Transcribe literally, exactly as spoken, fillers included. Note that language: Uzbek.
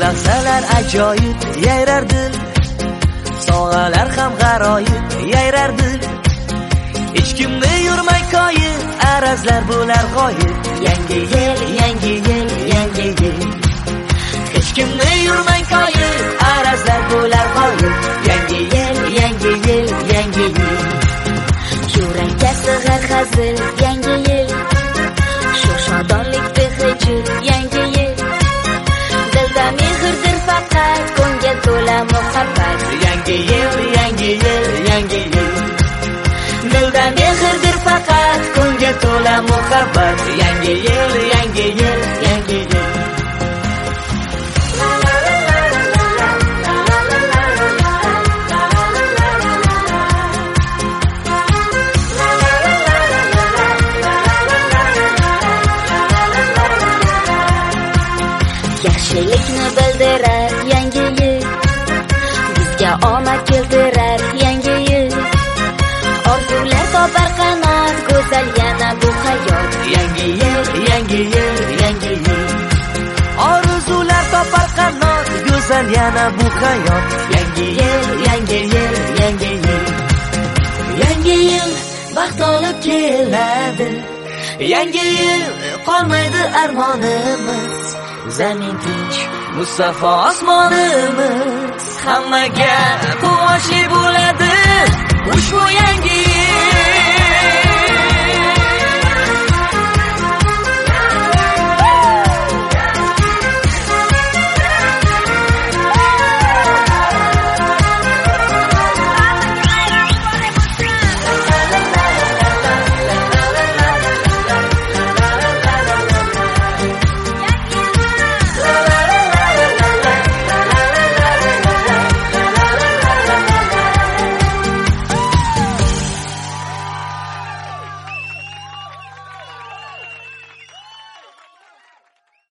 lahzalar ajoyib yayrar dil, sog'alar ham g'aroyib yayrar dil. Hech kimda yurmay koyib, arazlar bo'lar g'oyib. Yangi yil, yangi yil, yangi yil. Hech kimda yurmay koyib, arazlar bo'lar g'oyib. Yangi yil, yangi yil, yangi yil. Yurakka sig'ar hazil, yangi yil. Shodonlik behijil, yangi yil. Dilda mehrdir faqat, ko'ngil to'la muhabbat. Yangi yil, yangi yil, yangi yil. Dilda mehrdir faqat, Ko'ngil to'la muhabbat. Yangi yil, yangi yil, yangi yil. yaxshilikni bildirar yangi yil. Bizga omad keltirar yangi yil. Orzular topar qanot, go'zal yana bu hayot. Yangi yil, yangi yil, yangi yil. Orzular topar qanot, go'zal yana bu hayot. Yangi yil, yangi yil, yangi yil. Yangi yil baxt olib keladi. Yangi yil qolmaydi armonimiz. Zamin tinch, Mustafa osmonimiz. Hammaga quvonchli bo'ladi ushbu yangi yil.